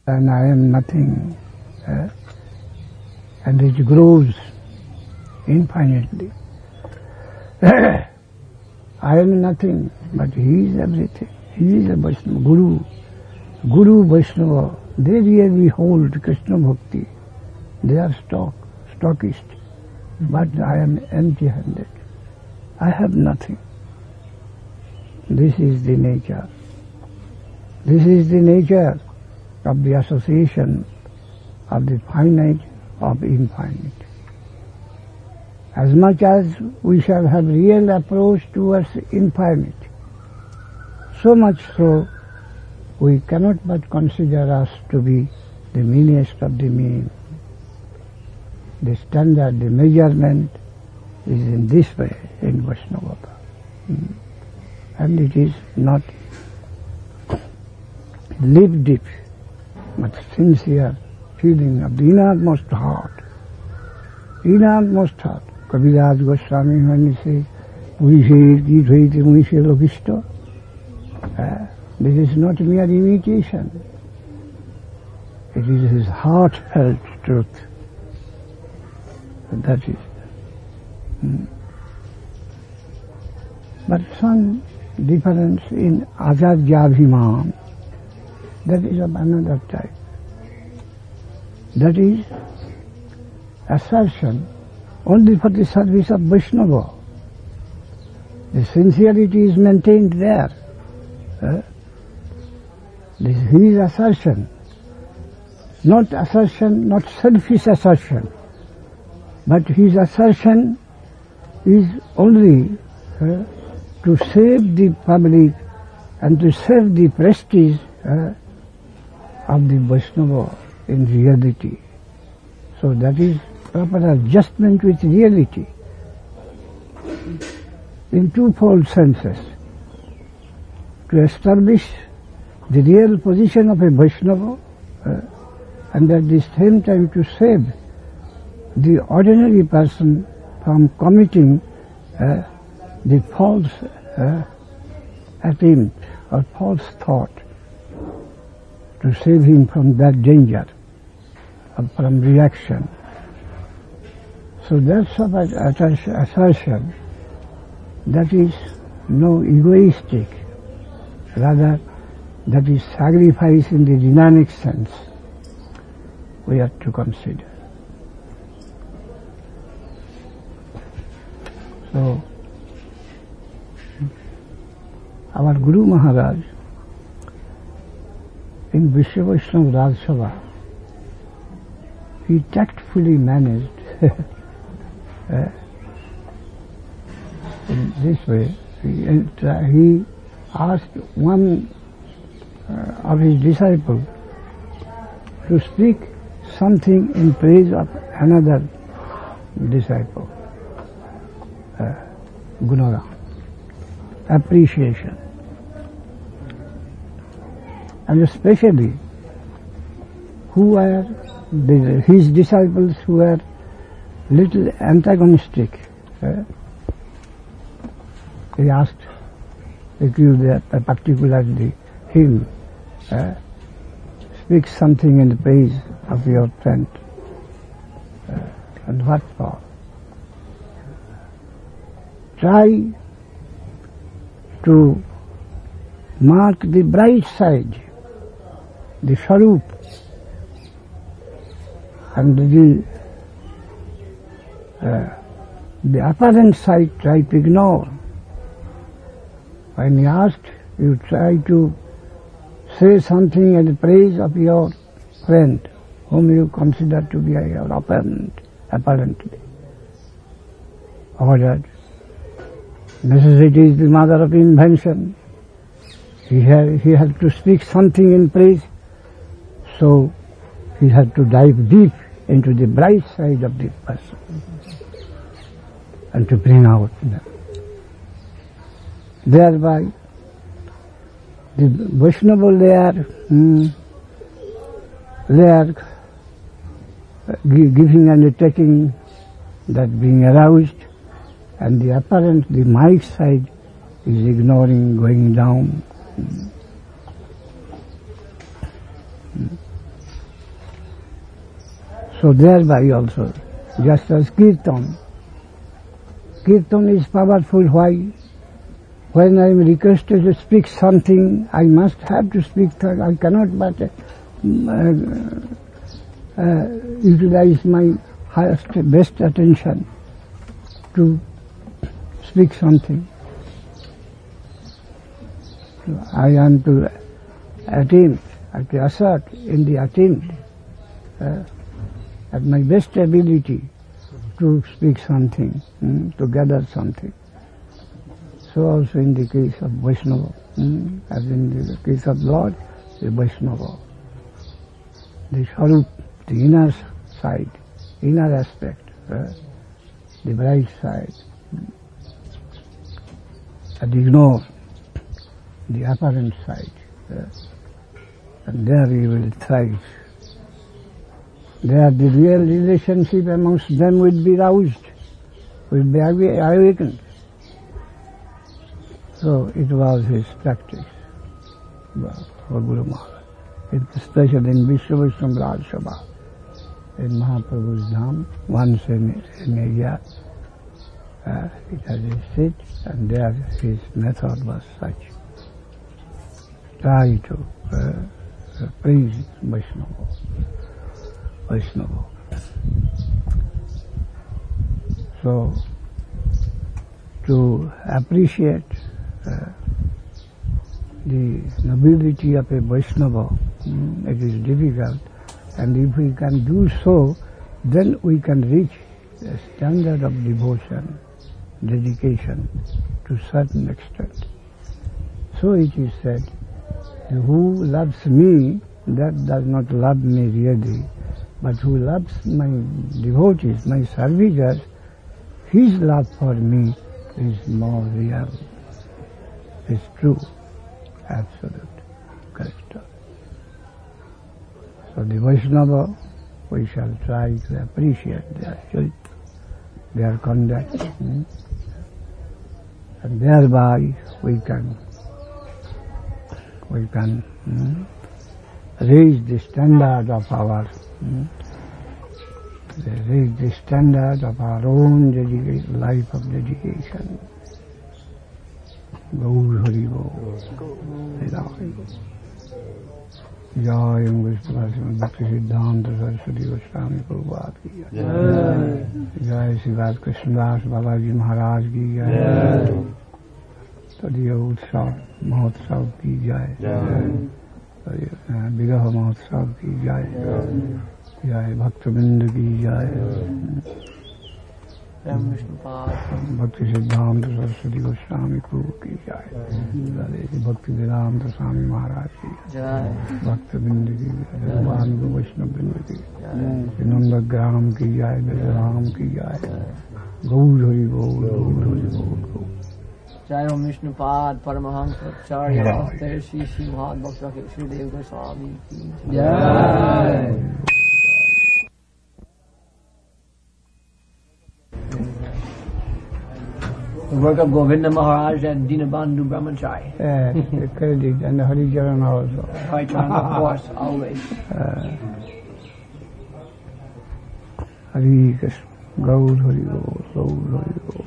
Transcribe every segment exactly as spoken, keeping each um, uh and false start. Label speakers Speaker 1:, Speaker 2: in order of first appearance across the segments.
Speaker 1: and I am nothing, uh, and it grows infinitely. I am nothing, but he is everything. He is a Vaishnava, Guru. Guru Vaishnava, they really hold Krishna Bhakti. They are stock, stockist. But I am empty-handed. I have nothing. This is the nature. This is the nature of the association of the finite of infinite. As much as we shall have real approach towards infinite, so much so we cannot but consider us to be the meanest of the mean. The standard, the measurement is in this way in Vaishnava. Mm. And it is not live deep, but sincere feeling of the innermost heart. Innermost heart. Kaviraj Goswami, when he says, we say, we say, we say, Lokishta. Uh, this is not mere imitation. It is his heartfelt truth. That is. Hmm. But some difference in Ajadyabhiman, that is of another type. That is assertion only for the service of Vaishnava. The sincerity is maintained there. Uh, this is his assertion. Not assertion, not selfish assertion. But his assertion is only uh, to save the public and to save the prestige uh, of the Vaishnava in reality. So that is proper adjustment with reality in twofold senses. To establish the real position of a Vaishnava uh, and at the same time to save the ordinary person from committing uh, the false uh, attempt or false thought, to save him from that danger, uh, from reaction. So that's of assertion that is no egoistic, rather that is sacrifice in the dynamic sense we have to consider. So, our Guru Maharaj in Vishwa Vaishnava Raj Sabha, he tactfully managed uh, in this way. He, uh, he asked one uh, of his disciples to speak something in praise of another disciple. Uh, Gunagan, appreciation. And especially who were the, his disciples who were little antagonistic. Uh, he asked if you, uh, particularly him, uh, speak something in the praise of your friend. Uh, and what for? Try to mark the bright side, the Swarup, and the uh, the apparent side try to ignore. When he asked, you try to say something in praise of your friend, whom you consider to be your opponent, apparently. Ordered. Necessity is the mother of invention. He had, he had to speak something in praise, so he had to dive deep into the bright side of the person and to bring out them. Thereby, the Vaishnava layer, hmm, layer uh, giving and taking, that being aroused, and the apparent, the mic side is ignoring, going down. So thereby also, just as Kirtan. Kirtan is powerful. Why? When I am requested to speak something, I must have to speak that. I cannot but uh, uh, utilize my highest, best attention to speak something. So I am to attempt, I to assert in the attempt uh, at my best ability to speak something, mm, to gather something. So also in the case of Vaishnava, mm, as in the case of Lord, the Vaishnava, the Swarup, the inner side, inner aspect, uh, the bright side, mm, and ignore the apparent side, uh, and there you will thrive. There the real relationship amongst them will be roused, will be awakened. So it was his practice for Guru Maharaj, especially in Vishwa Vaishnava Raj Sabha, in Mahaprabhu's Dham, once in, in a year. Uh, it has a seat, and there his method was such. Try to uh, praise Vaishnava. Vaishnava. So, to appreciate uh, the nobility of a Vaishnava, mm, it is difficult, and if we can do so, then we can reach a standard of devotion, dedication to a certain extent. So it is said, who loves me, that does not love me really, but who loves my devotees, my servitors, his love for me is more real, is true, absolute, correct. So the Vaishnava, we shall try to appreciate their charita, their conduct, hmm? and thereby we can we can hmm, raise the standard of our hmm, raise the standard of our own dedication, life of dedication. Gaur Hari Bol. Jai Vishnu Bhakti Siddhanta Saraswati Goswami Prabhupada ki Jai. Jai Sri Radha Krishna Das Babaji Maharaj ki Jai. Tadiya Utsav Mahotsav ki Jai. Vigraha Mahotsav ki Jai. Jai Bhaktavinda ki Jai. Bhakti Siddhanta Saraswati Goswami Prabhu ki Jai. Bhakti Vedanta Swami Maharaj ki Jai. Bhaktavinda ki Jai. Bhanu Vaishnava ki Jai. Nanda Gram ki Jai. Vedram ki Jai. Gaur Hari Bol. Gaur Hari Bol.
Speaker 2: Jai Om Vishnupad Paramahamsa Acharya Shri Shri Mahad Bhakta Shri Dev Goswami ki Jai. The work of Govinda Maharaj and Dinabandhu Brahmachari.
Speaker 1: Yes, the credit, and the Hari Charan also.
Speaker 2: Hari Charan, of course, always.
Speaker 1: Uh, Hari Krishna, Gaur Hari Bol, Gaur Hari Bol.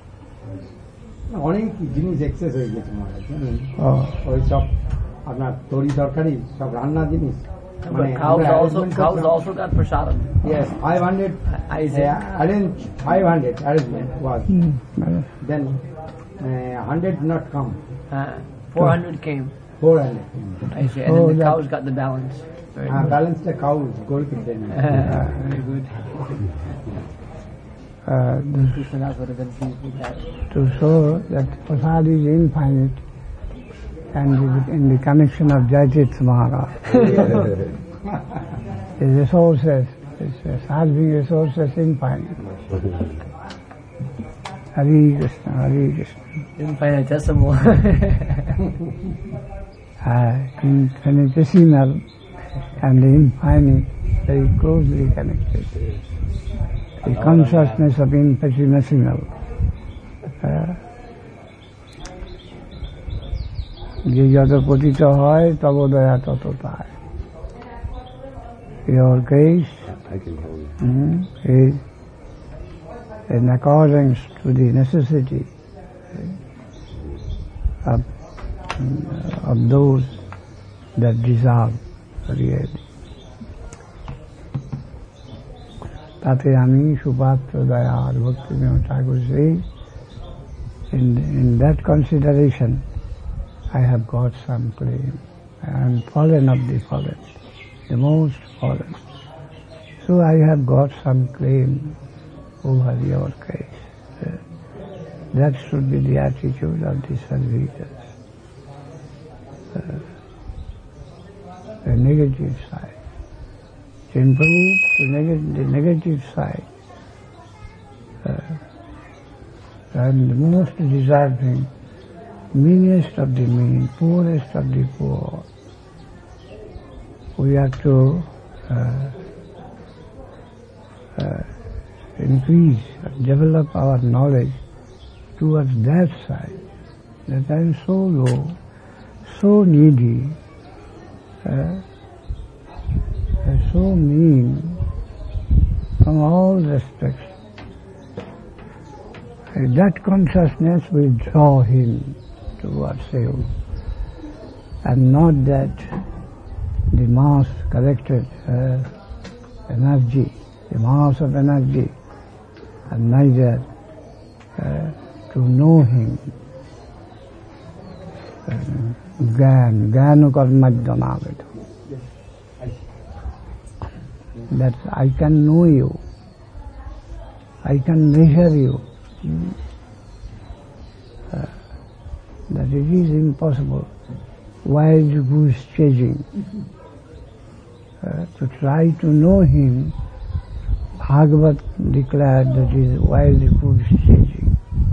Speaker 3: অনেক জিনিস access হয়ে গেছে মহারাজ জানেন
Speaker 1: Oh.
Speaker 3: ওই সব আপনার তরি তরকারি সব রান্না জিনিস
Speaker 2: But cows also, cows also got prasadam.
Speaker 3: yes five hundred
Speaker 2: I say.
Speaker 3: uh, arrange five hundred arrangement was
Speaker 1: Mm.
Speaker 3: then uh, one hundred not come
Speaker 2: Uh, four hundred came.
Speaker 3: four hundred
Speaker 2: I say, and
Speaker 1: Oh,
Speaker 2: then the
Speaker 1: that-
Speaker 2: cows got the balance. Very
Speaker 3: uh,
Speaker 2: good.
Speaker 3: balance the cows gold then
Speaker 2: Uh, very good.
Speaker 1: Uh, this,
Speaker 2: Krishna Das would have been pleased with that.
Speaker 1: to show that prasad is infinite, and in the connection of Jaitit Maharaj, the resources, his serving resources infinite. Hari Krishna, Hari Krishna.
Speaker 2: Infinitesimal.
Speaker 1: Uh, infinitesimal and the infinite very closely connected. The consciousness of infinitesimal. Uh, যে যত পতিত হয় তব দয়া তত পায়। your case
Speaker 3: I can hold it.
Speaker 1: mm, is in accordance to the necessity of, of those that deserve really. তাতে আমি সুপাত্র দয়ার ভক্তিবিনোদ ঠাকুর say, in, in that consideration I have got some claim. I am fallen of the fallen, the most fallen. So I have got some claim over your case. Uh, that should be the attitude of the servitors. Uh, the negative side. To improve the, neg- the negative side. Uh, and the most deserving, meanest of the mean, poorest of the poor. We have to uh, uh, increase, develop our knowledge towards that side. That I am so low, so needy, uh, so mean from all respects. That consciousness will draw him towards you, and not that the mass collected uh, energy, the mass of energy, and neither uh, to know him. Gyan, gyano karmadhyamavita. That I can know you, I can measure you. Uh, that it is impossible, wild goose chasing. Uh, to try to know him, Bhagavat declared that is wild goose chasing.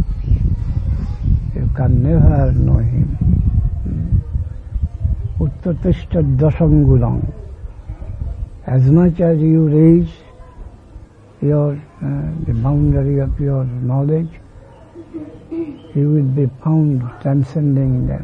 Speaker 1: You can never know him. Uttatishta dasangulam. As much as you raise your uh, the boundary of your knowledge, he will be found transcending them.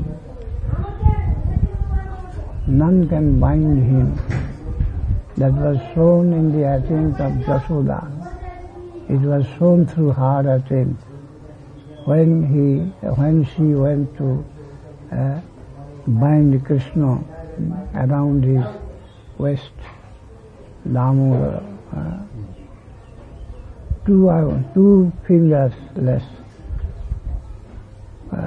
Speaker 1: None can bind him. That was shown in the attempt of Jasoda. It was shown through her attempt. When he, when she went to uh, bind Krishna around his waist, Damodara, uh, two, uh, two fingers less. Uh,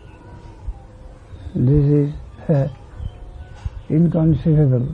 Speaker 1: this is uh, inconceivable.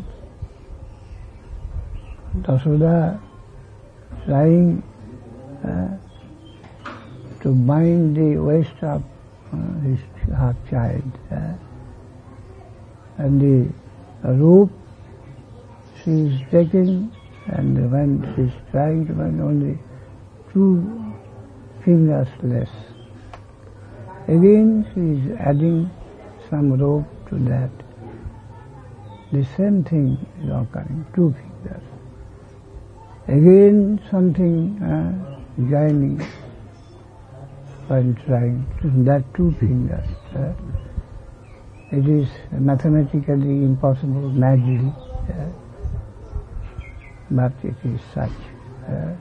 Speaker 1: Jasoda trying uh, to bind the waist of uh, his her child, uh, and the rope she is taking, and when she is trying to bind, only two fingers less. Again she is adding some rope to that. The same thing is occurring, two fingers. Again something uh, joining while trying to that two fingers. Uh, it is mathematically impossible, magic, uh, but it is such. Uh,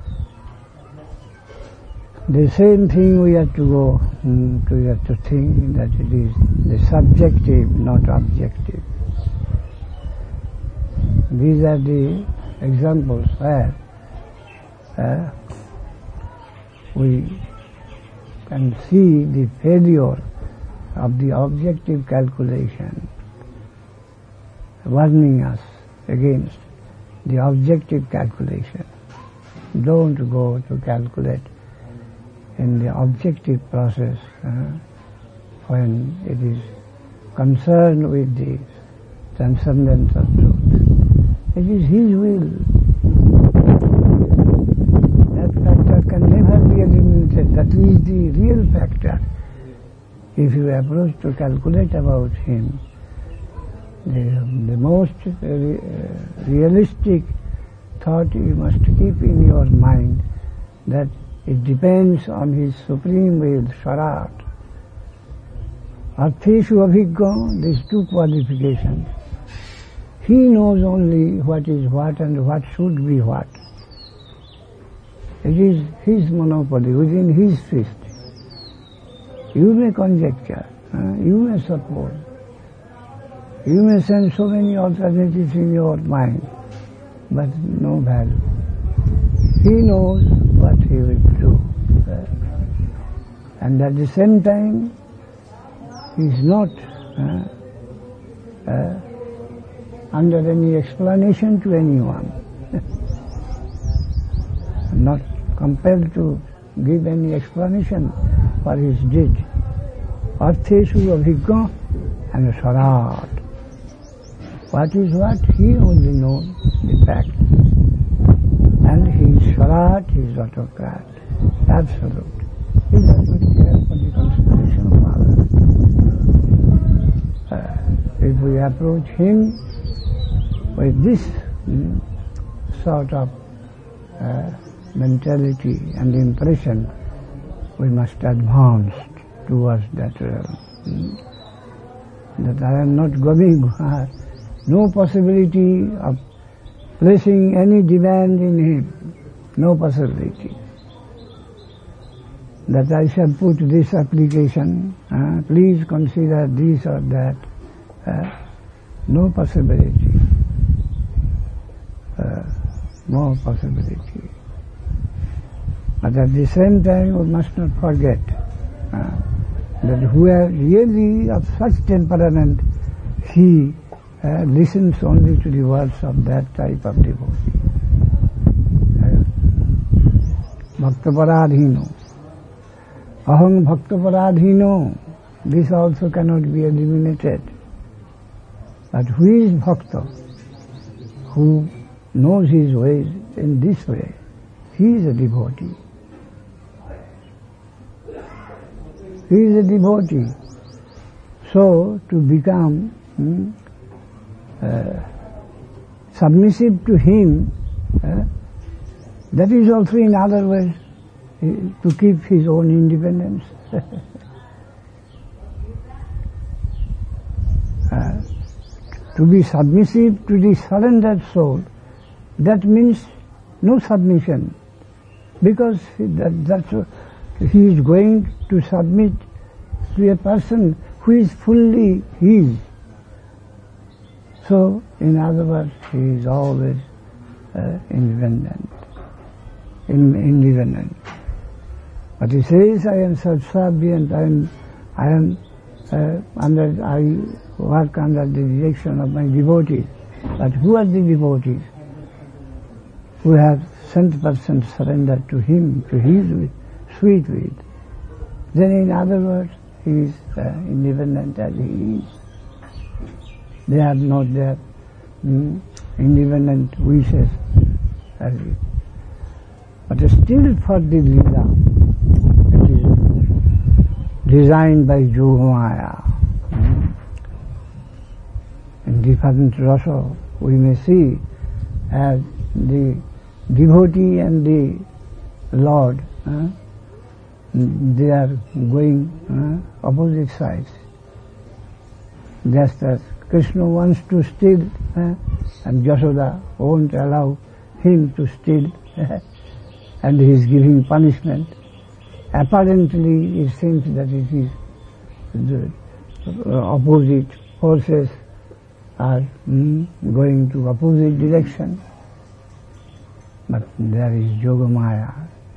Speaker 1: the same thing we have to go, um, to, we have to think that it is the subjective, not objective. These are the examples where uh, we can see the failure of the objective calculation, warning us against the objective calculation. Don't go to calculate in the objective process uh, when it is concerned with the transcendence of truth. It is His will. That factor can never be eliminated. That is the real factor. If you approach to calculate about Him, the, the most uh, realistic thought you must keep in your mind that it depends on His supreme will, Swarat. Artheshu Abhigya, these two qualifications. He knows only what is what and what should be what. It is his monopoly within his fist. You may conjecture, uh, you may suppose, you may send so many alternatives in your mind, but no value. He knows what he will do. Uh, and at the same time, he is not uh, uh, under any explanation to anyone, not compelled to give any explanation for his deed. Artheshu abhigna and Swarat. What is what? He only knows the fact. And he is Swarat, he is autocrat, absolute. He does not care for the consideration of others. Uh, if we approach him with this mm, sort of uh, mentality and impression, we must advance towards that realm. Mm. That I am not going, uh, no possibility of placing any demand in him, no possibility. That I shall put this application, uh, please consider this or that, uh, no possibility, uh, no possibility. But at the same time, we must not forget uh, that who are really of such temperament, he uh, listens only to the words of that type of devotee. Uh, Bhaktaparadhino. Aham Bhaktaparadhino. This also cannot be eliminated. But who is Bhakta? Who knows his ways in this way. He is a devotee. He is a devotee. So, to become hmm, uh, submissive to him, uh, that is also in other ways uh, to keep his own independence. uh, to be submissive to the surrendered soul, that means no submission, because that, that's uh, he is going to submit to a person who is fully his. So, in other words, he is always uh, independent, in, independent. But he says, I am subservient, I am, I am uh, under, I work under the direction of my devotees. But who are the devotees? Who have one hundred percent surrendered to him, to his will, sweet will. Then in other words, he is uh, independent as he is. They have not their mm, independent wishes as he is. But still for the Leela, it is designed by Yogamaya. Mm. In different rasa, we may see as the devotee and the Lord, uh, they are going uh, opposite sides. Just as Krishna wants to steal, uh, and Yashoda won't allow him to steal, uh, and he is giving punishment. Apparently, it seems that it is the opposite forces are mm, going to opposite direction. But there is Yogamaya.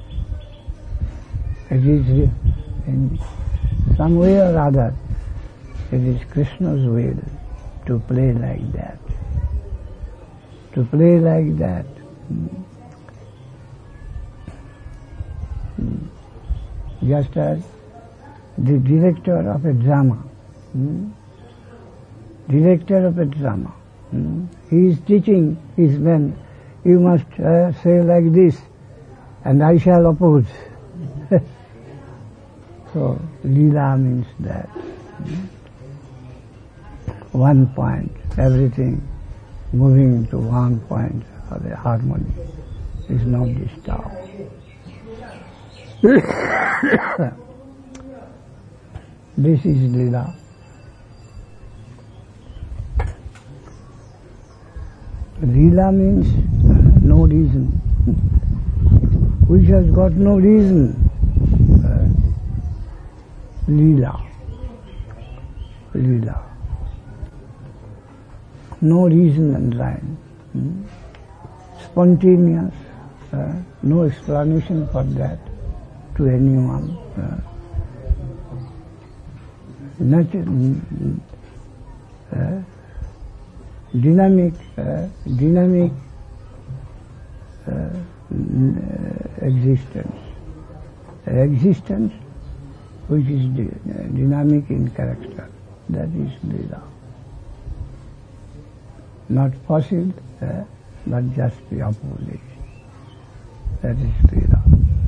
Speaker 1: It is in some way or other, it is Krishna's will to play like that. To play like that. Just as the director of a drama, director of a drama, he is teaching his men, you must uh, say like this, and I shall oppose. So, Leela means that. One point, everything moving to one point of the harmony is not disturbed. This is Leela. Leela means no reason. Which has got no reason. Uh, Leela. Leela. No reason and rhyme. Hmm? Spontaneous. Uh, no explanation for that to anyone. Uh, natural, uh, dynamic, uh, dynamic uh, existence. Existence which is dynamic in character. That is Leela. Not fossil, uh, but just the opposite. That is Leela.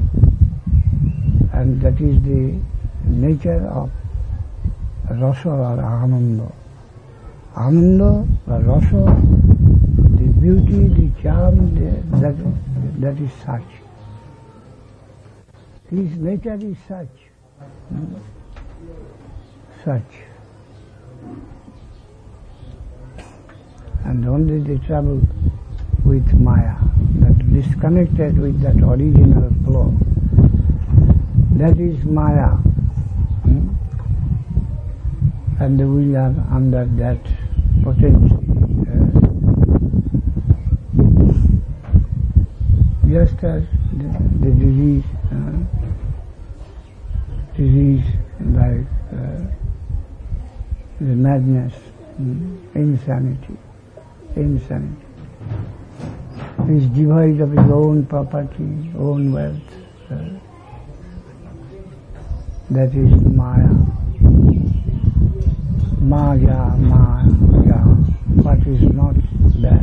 Speaker 1: And that is the nature of Rasa or Ananda. Ananda or Rasa, the beauty, the charm, the, that, that is such. His nature is such. Hmm? Such. And only the trouble with Maya, that disconnected with that original flow, that is Maya. Hmm? And we are under that potency. Uh, just as the, the disease, uh, disease like uh, the madness, hmm? insanity, insanity. He is devoid of his own property, own wealth. Uh, that is Maya. Maya, Maya, what is not that.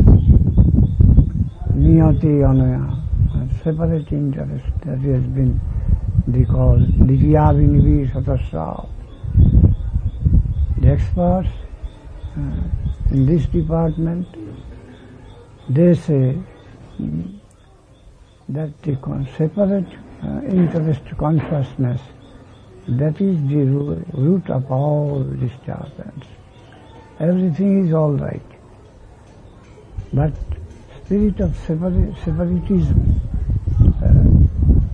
Speaker 1: Niyati Anaya, separate interest, that has been called Dityavinivir Satasya. The experts uh, in this department, they say mm, that the separate uh, interest consciousness, that is the root of all disturbance. Everything is all right. But spirit of separa- separatism, uh,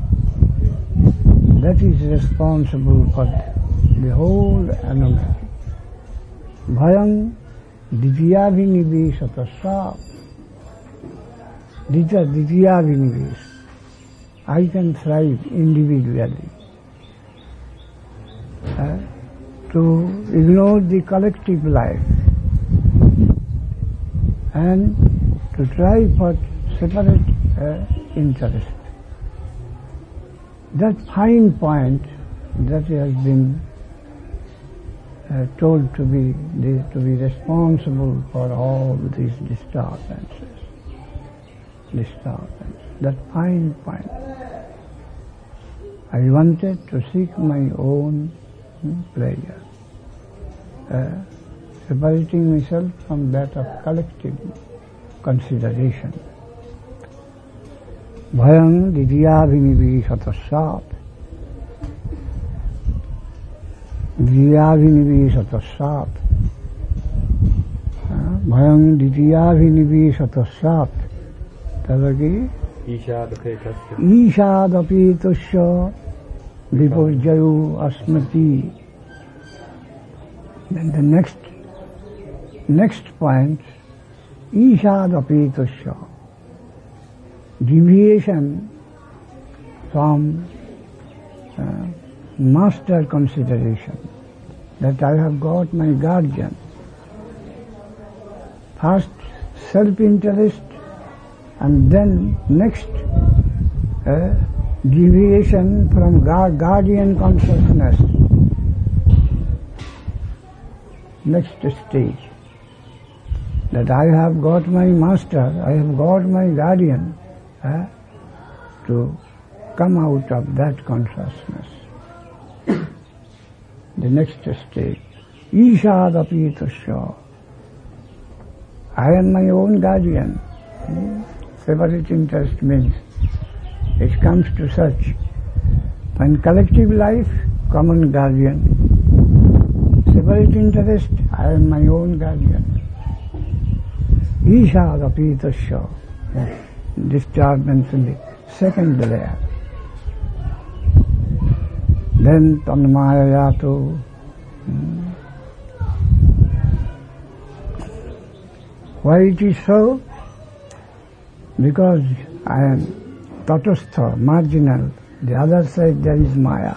Speaker 1: that is responsible for the whole anomaly. Bhayam Dityabhinivesatasya. Ditya Dityabhinives. I can thrive individually. Uh, to ignore the collective life and to try for separate uh, interest. That fine point that has been uh, told to be the, to be responsible for all these disturbances. Disturbance. That fine point. I wanted to seek my own pleasure, uh, separating myself from that of collective consideration. Bhayam Dityabhinivesatasya. Dityabhinivesatasya. Bhayam Dityabhinivesatasya. Tadaki Ishadapi Tusya Vipurjayu Asmati. Then the next next point, Ishadapi Tusya. Deviation from uh, master consideration, that I have got my guardian. First self-interest, and then next uh, deviation from guard, guardian consciousness. Next stage, that I have got my master, I have got my guardian, uh, to come out of that consciousness. The next stage, Ishadapi Tusya. I am my own guardian. Hmm? Separate interest means it comes to such. When collective life, common guardian. Separate interest, I am my own guardian. Isha Rapitasya. Disturbance in the second layer. Then Tanmayayatu. Why it is so? Because I am tatastha, marginal. The other side there is Maya.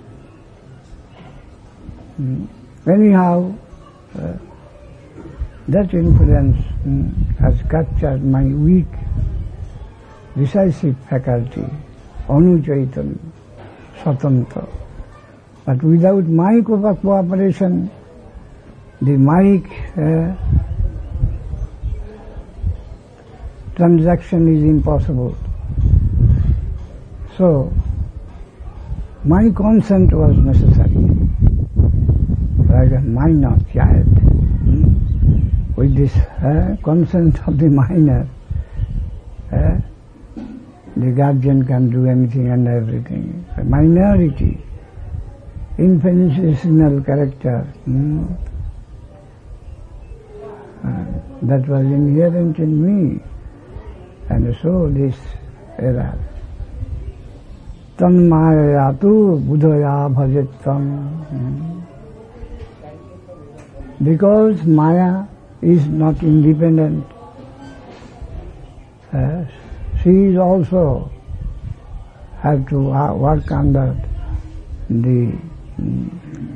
Speaker 1: Mm. Anyhow, uh, that influence mm, has captured my weak, decisive faculty, Anuchaitan, Swatantra. But without my co- cooperation, the mic uh, transaction is impossible. So, my consent was necessary, like a minor child. Hmm? With this uh, consent of the minor, uh, the guardian can do anything and everything. A minority, infinitesimal character, hmm? uh, that was inherent in me. And so this era. Tanmayayatu buddhaya bhajettam. Because Maya is not independent, uh, she is also have to work under the um,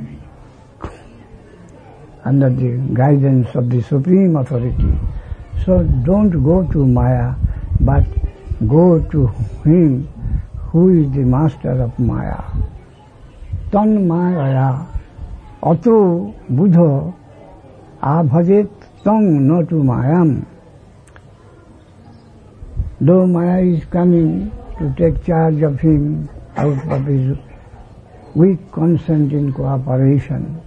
Speaker 1: under the guidance of the Supreme Authority. So don't go to Maya, but go to Him who is the master of Maya. Tanmayaya ato buddha abhajet tang no to Mayam. Though Maya is coming to take charge of him out of his weak consent in cooperation,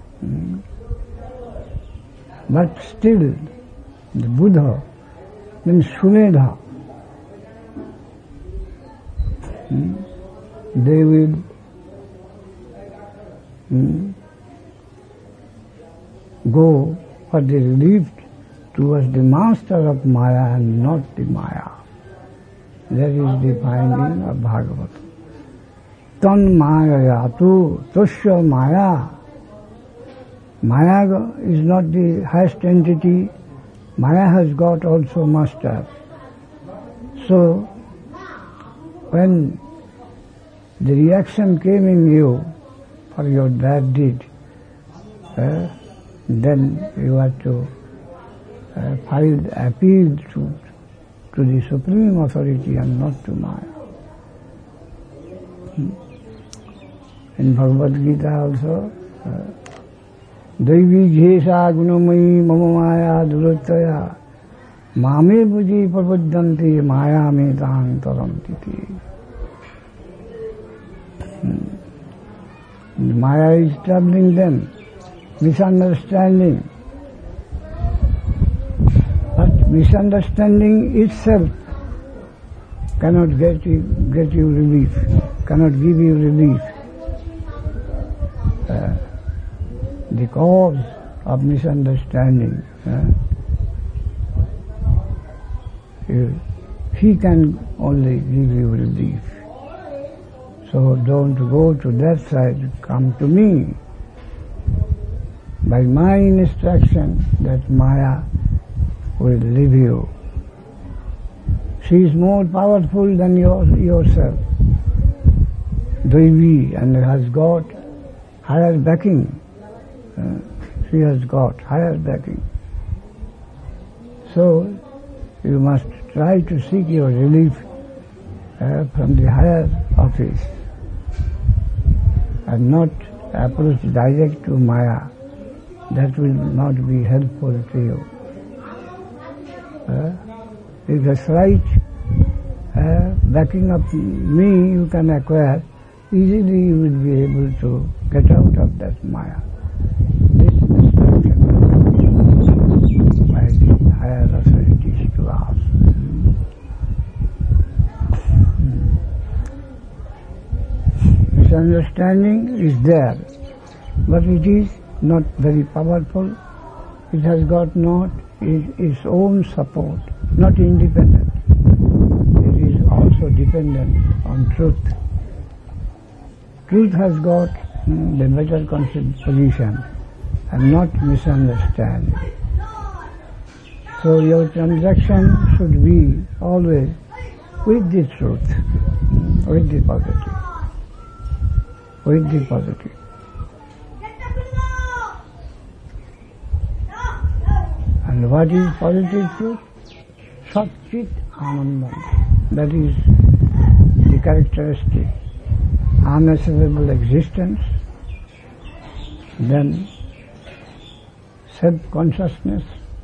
Speaker 1: but still the Buddha means Sumedha. They will hmm, go for the relief towards the master of Maya and not the Maya. That is the finding of Bhagavad. Tan Mayayatu Tusya Maya. Maya is not the highest entity. Maya has got also master. So, when the reaction came in you for your bad deed, uh, then you have to uh, file appeal to, to the Supreme Authority and not to Maya. Hmm. In Bhagavad Gita also, Daivi Jhesa Gunamayi Mama Maya Durataya Mame Buji Prabudhanti Maya Me Tang Tarantiti. Maya is troubling them, misunderstanding. But misunderstanding itself cannot get you, get you relief, cannot give you relief. Uh, the cause of misunderstanding, uh, you, he can only give you relief. So don't go to that side, come to me. By my instruction, that Maya will leave you. She is more powerful than your, yourself, Devi, and has got higher backing. Uh, she has got higher backing. So you must try to seek your relief uh, from the higher office and not approach direct to Maya. That will not be helpful to you. Uh, with a slight uh, backing of me you can acquire, easily you will be able to get out of that Maya. This instruction by the higher authorities to us. Misunderstanding is there, but it is not very powerful it has got not its own support, not independent. It is also dependent on truth. Truth has got mm, the better position and not misunderstand. So your transaction should be always with the truth, with the positive, with the positive. And what is positive truth? Sat-Chit Anandam. That is the characteristic. Unassailable existence, then self-consciousness,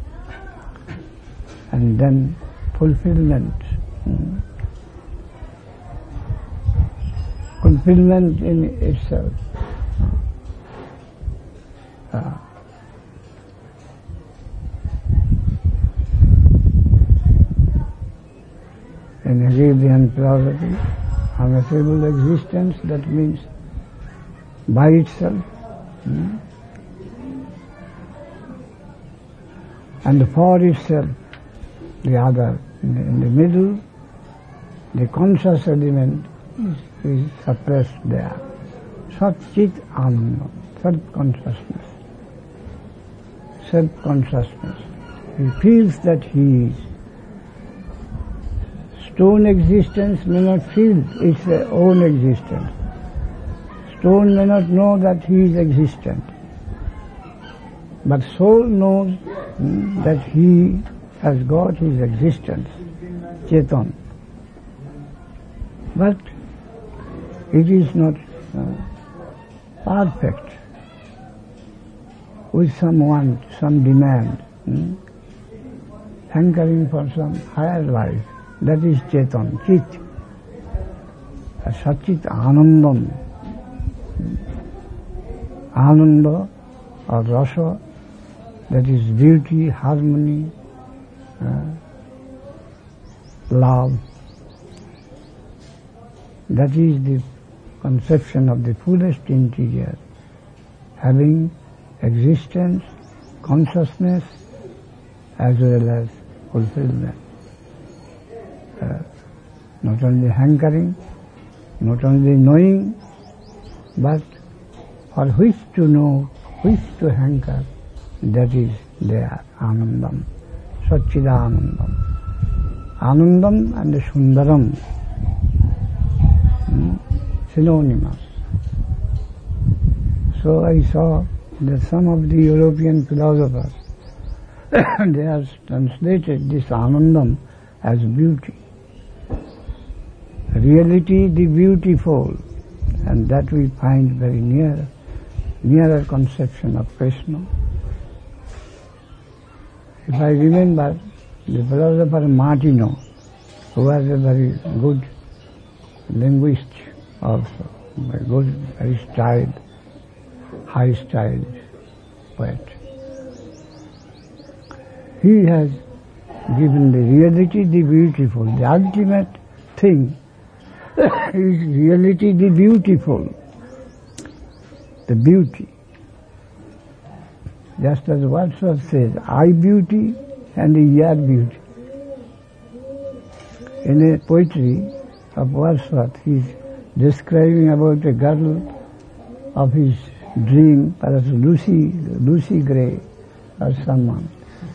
Speaker 1: and then fulfillment. Hmm. Fulfillment in itself. Uh, in Hegelian philosophy, unassailable existence, that means by itself. Hmm? And for itself, the other. In the, in the middle, the conscious element is, is suppressed there. Sat-Chit Anandam, self-consciousness. Self-consciousness. He feels that he is. Stone existence may not feel its own existence. Stone may not know that he is existent. But soul knows hmm, that he has got his existence, Chetan. But it is not uh, perfect. With some want, some demand, hmm, hankering for some higher life. That is Chetan, Chit. Sat-Chit Anandam. Ananda or Rasa, that is beauty, harmony, uh, love. That is the conception of the fullest interior, having existence, consciousness, as well as fulfillment. Uh, not only hankering, not only knowing, but for which to know, which to hanker, that is there, Anandam, Satchidanandam. Anandam and Sundaram, hmm, synonymous. So I saw that some of the European philosophers, they have translated this Anandam as beauty. Reality, the beautiful, and that we find very near, nearer conception of Krishna. If I remember, the philosopher Martino, who was a very good linguist also, a good, very styled, high-styled poet, he has given the reality, the beautiful, the ultimate thing is reality, the beautiful, the beauty. Just as Wordsworth says, eye beauty and ear beauty. In a poetry of Wordsworth, he is describing about a girl of his dream, perhaps Lucy, Lucy Gray or someone.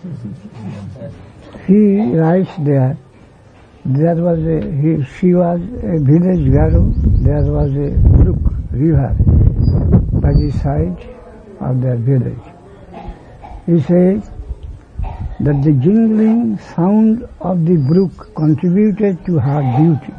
Speaker 1: He writes there, there was a, he, she was a village girl, there was a brook, river, by the side of their village. He says that the jingling sound of the brook contributed to her beauty.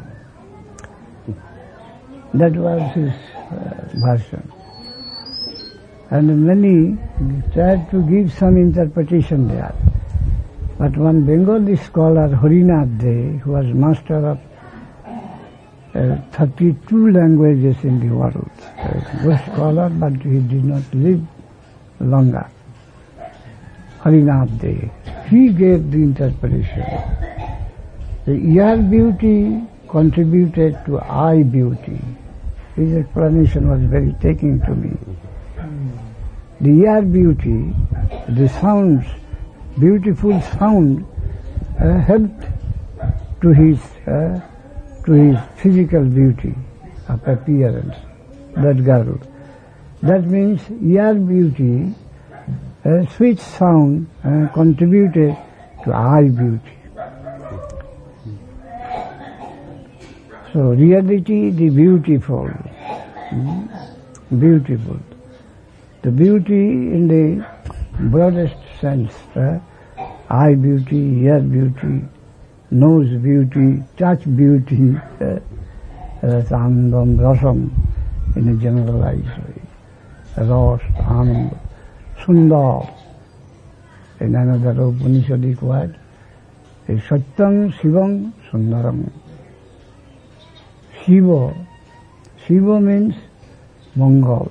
Speaker 1: That was his uh, version. And many tried to give some interpretation there. But one Bengali scholar, Harinath De, who was master of uh, thirty-two languages in the world, a good scholar, but he did not live longer, Harinath De, he gave the interpretation. The ear beauty contributed to eye beauty. His explanation was very taking to me. The ear beauty the sounds, beautiful sound, uh, helped to his uh, to his physical beauty of appearance, that girl. That means ear beauty, uh, sweet sound uh, contributed to eye beauty. So reality, the beautiful, mm, beautiful. The beauty in the broadest sense, uh, eye beauty, ear beauty, nose beauty, touch beauty, uh, Rasandam, Rasam, in a generalized way. Ras, Anand, Sundar, in another Upanishadic word, is Satyam, Shivam, Sundaram. Shiva, Shiva means Mongol.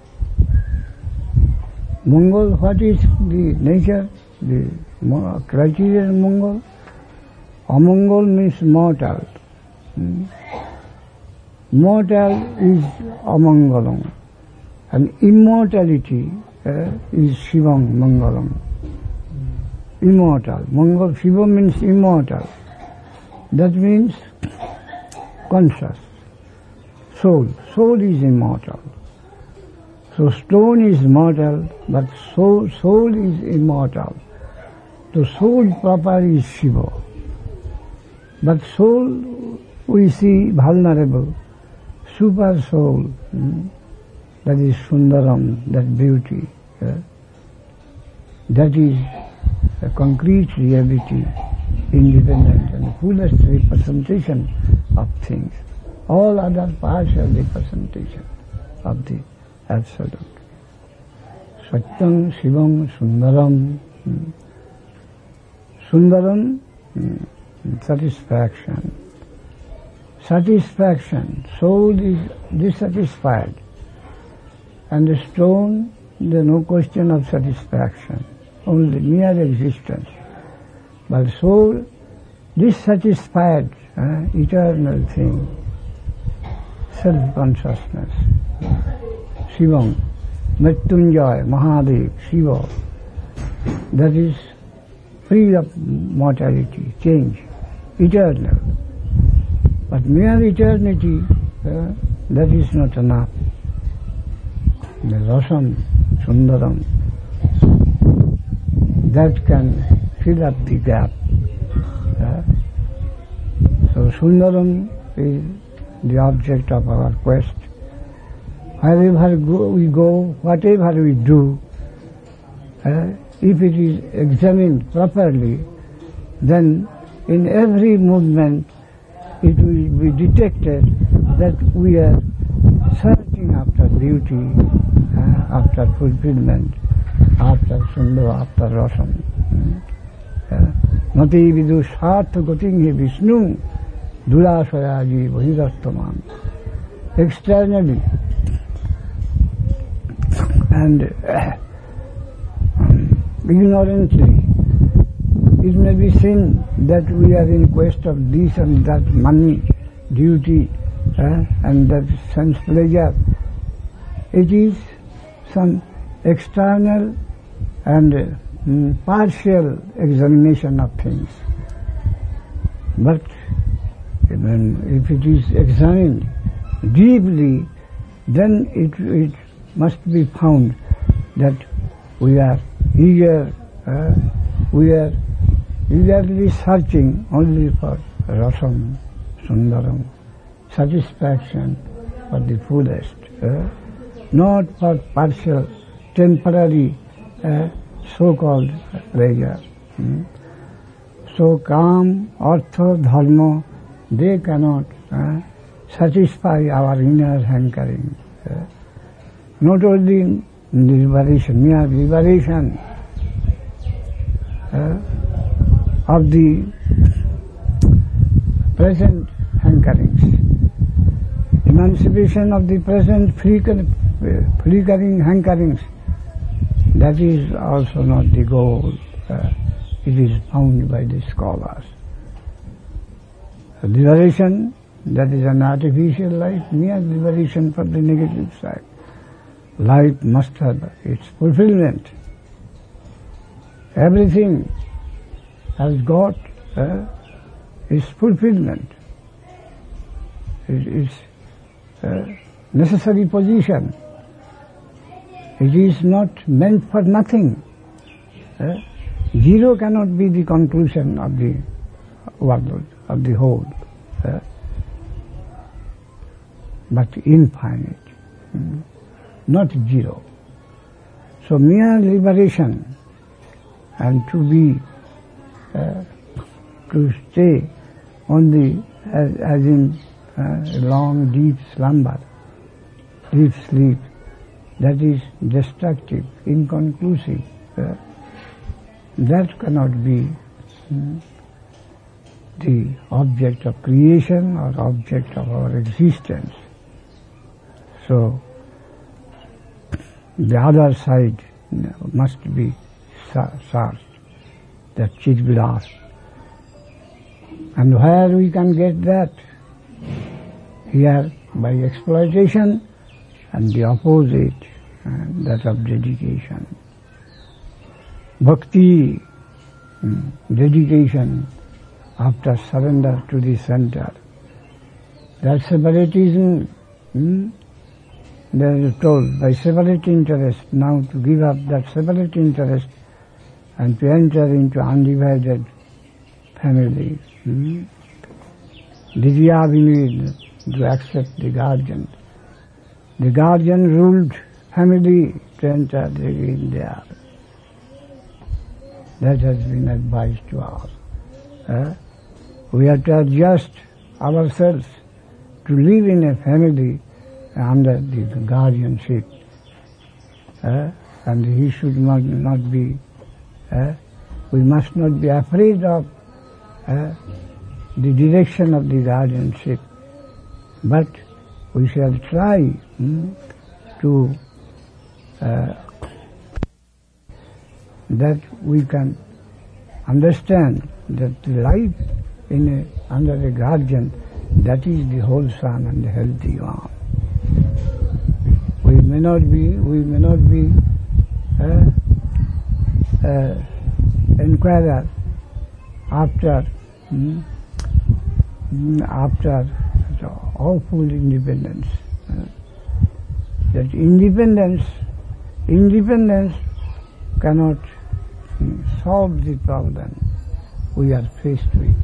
Speaker 1: Mongol, what is the nature, the criterion Mongol? Amongol means mortal. Hmm? Mortal is Amangalam, and immortality uh, is Shivam Mangalam. Immortal. Mongol, Shiva means immortal. That means conscious. Soul. Soul is immortal. So stone is mortal, but soul, soul is immortal. The soul proper is Shiva. But soul, we see vulnerable, super soul, hmm? that is Sundaram, that beauty. Yeah? That is a concrete reality, independent and fullest representation of things. All other partial representation of the Absolute. Satyam, Shivam, Sundaram. Hmm? Sundaram, hmm, satisfaction. Satisfaction. Soul is dissatisfied. And the stone, there is no question of satisfaction. Only mere existence. But soul, dissatisfied, uh, eternal thing. Self-consciousness. Shivam, Mrityunjaya, Mahadev, Shiva. That is free of mortality, change, eternal. But mere eternity, uh, that is not enough. The Rasam, Sundaram, that can fill up the gap. Uh, so Sundaram is the object of our quest. Wherever go, we go, whatever we do, uh, if it is examined properly, then in every movement it will be detected that we are searching after beauty, uh, after fulfillment, after Sundara, after Rasam. Mati vidu sartha gatinghe Vishnu durashayaji bahirastaman. Externally, and uh, ignorantly, it may be seen that we are in quest of this and that, money, duty, uh, and that sense pleasure. It is some external and uh, mm, partial examination of things. But even if it is examined deeply, then it, it must be found that we are eager, uh, we are eagerly searching only for Rasam, Sundaram, satisfaction for the fullest, uh, not for partial, temporary, uh, so-called pleasure. Hmm? So Kam, Artha, Dharma, they cannot uh, satisfy our inner hankering. Uh, not only liberation, mere liberation uh, of the present hankerings, emancipation of the present flickering hankerings, that is also not the goal. Uh, it is found by the scholars. So liberation, that is an artificial life, mere liberation for the negative side. Life must have its fulfillment. everything has got uh, its fulfillment, its uh, necessary position. It is not meant for nothing. Uh, zero cannot be the conclusion of the world, of the whole, uh, but infinite, mm, not zero. So mere liberation and to be, uh, to stay on the, as, as in uh, long deep slumber, deep sleep, that is destructive, inconclusive. Uh, that cannot be mm, the object of creation or object of our existence. So the other side must be searched, that Chit-Vilas. And where we can get that? Here by exploitation, and the opposite, and that of dedication. Bhakti, mm, dedication after surrender to the center. That separatism, mm, they are told by separate interest, now to give up that separate interest and to enter into undivided family. Hmm? Divyabhinid, to accept the guardian. The guardian ruled family to enter in there. That has been advised to us. Uh, we have to adjust ourselves to live in a family under the guardianship, uh, and he should not, not be, uh, we must not be afraid of uh, the direction of the guardianship, but we shall try hmm, to uh, that we can understand that the life in a, under a guardian, that is the wholesome and the healthy one. We may not be, we may not be uh, uh, inquirer after hmm, after awful independence. Uh, that independence, independence cannot hmm, solve the problem we are faced with.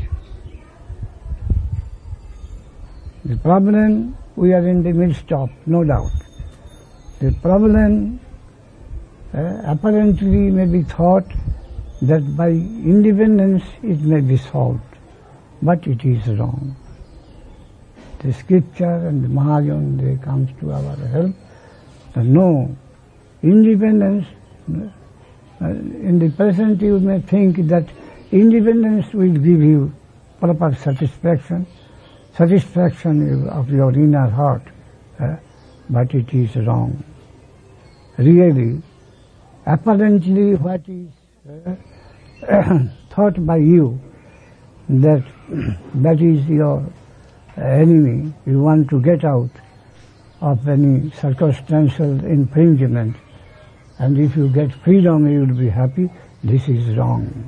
Speaker 1: The problem we are in the midst of, no doubt. The problem uh, apparently may be thought that by independence it may be solved, but it is wrong. The scripture and the Mahajan, they come to our help. That no, independence, uh, in the present you may think that independence will give you proper satisfaction, satisfaction of your inner heart, uh, but it is wrong. Really, apparently what is uh, thought by you, that that is your enemy, you want to get out of any circumstantial infringement, and if you get freedom you will be happy, this is wrong.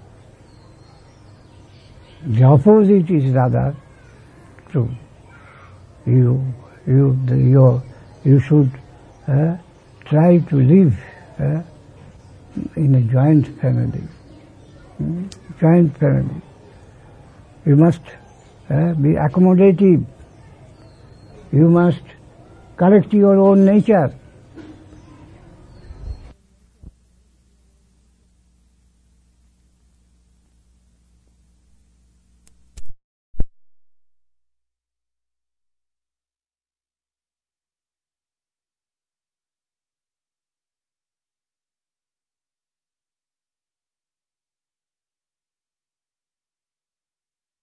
Speaker 1: The opposite is rather true. You, you, the, your, you should uh, try to live uh, in a joint family. Hmm? Joint family. You must uh, be accommodative. You must correct your own nature.